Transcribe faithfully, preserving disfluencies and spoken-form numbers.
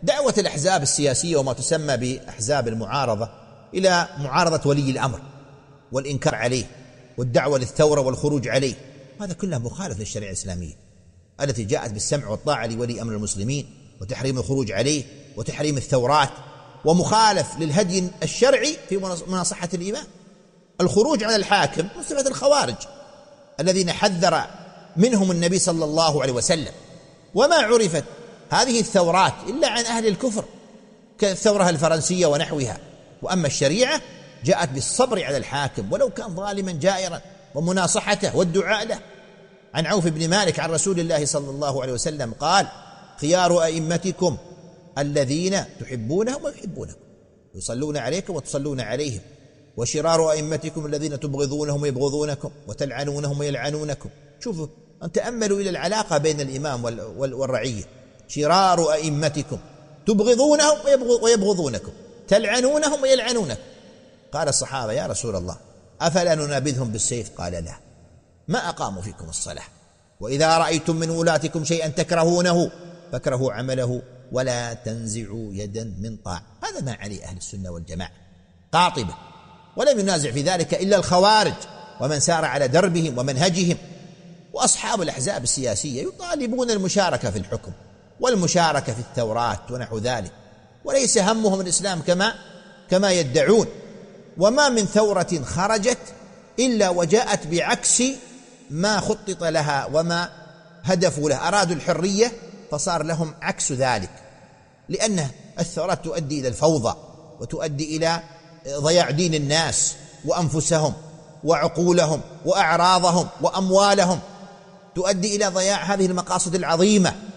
دعوة الأحزاب السياسية وما تسمى بأحزاب المعارضة إلى معارضة ولي الأمر والإنكار عليه والدعوة للثورة والخروج عليه، هذا كله مخالف للشريعة الإسلامية التي جاءت بالسمع والطاعة لولي أمر المسلمين وتحريم الخروج عليه وتحريم الثورات، ومخالف للهدي الشرعي في مناصحة الإمام. الخروج على الحاكم من صفة الخوارج الذين حذر منهم النبي صلى الله عليه وسلم. وما عرفت هذه الثورات إلا عن أهل الكفر كالثورة الفرنسية ونحوها، وأما الشريعة جاءت بالصبر على الحاكم ولو كان ظالما جائرا ومناصحته والدعاء له. عن عوف بن مالك عن رسول الله صلى الله عليه وسلم قال: خيار أئمتكم الذين تحبونهم ويحبونكم، يصلون عليكم وتصلون عليهم، وشرار أئمتكم الذين تبغضونهم ويبغضونكم وتلعنونهم ويلعنونكم. شوفوا أن تأملوا إلى العلاقة بين الإمام والرعية. شرار أئمتكم تبغضونهم ويبغضونكم، تلعنونهم ويلعنونكم. قال الصحابة: يا رسول الله أفلا ننابذهم بالسيف؟ قال: لا، ما أقاموا فيكم الصلاة. وإذا رأيتم من ولاتكم شيئا تكرهونه فاكرهوا عمله ولا تنزعوا يدا من طاعة. هذا ما عليه أهل السنة والجماعة قاطبة، ولم ينازع في ذلك إلا الخوارج ومن سار على دربهم ومنهجهم. وأصحاب الأحزاب السياسية يطالبون المشاركة في الحكم والمشاركة في الثورات ونحو ذلك، وليس همهم الإسلام كما كما يدعون. وما من ثورة خرجت إلا وجاءت بعكس ما خطط لها وما هدفوا له. أرادوا الحرية فصار لهم عكس ذلك، لأن الثورات تؤدي إلى الفوضى وتؤدي إلى ضياع دين الناس وأنفسهم وعقولهم وأعراضهم وأموالهم، تؤدي إلى ضياع هذه المقاصد العظيمة